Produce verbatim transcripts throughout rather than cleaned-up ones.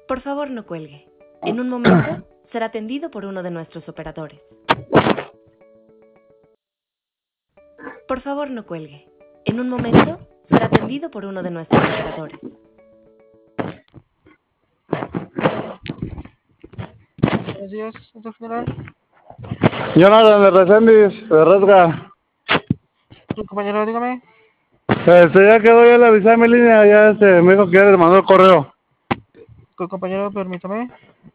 Por favor, no cuelgue. En un momento será atendido por uno de nuestros operadores. Por favor, no cuelgue. En un momento será atendido por uno de nuestros operadores. Buenos días, doctor general. Jonathan de Reséndiz, de Resga. Sí, compañero, dígame. Este, ya quedó ya la visa en mi línea, ya este, me dijo que ya les mandó el correo. Co- Compañero, permítame.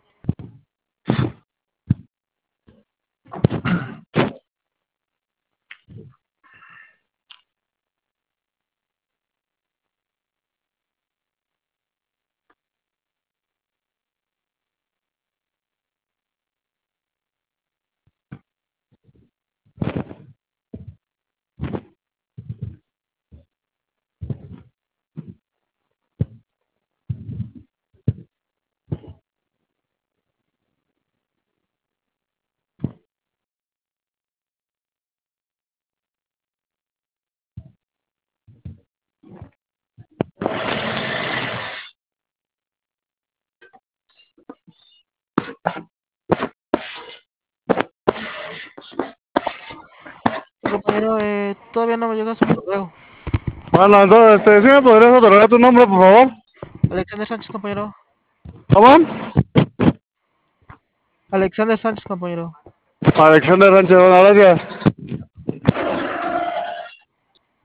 Compañero, eh, todavía no me llega su correo. Bueno, entonces, este, ¿sí me podrías otorgar tu nombre, por favor? Alexander Sánchez, compañero. ¿Cómo? Alexander Sánchez, compañero. Alexander Sánchez, bueno, gracias.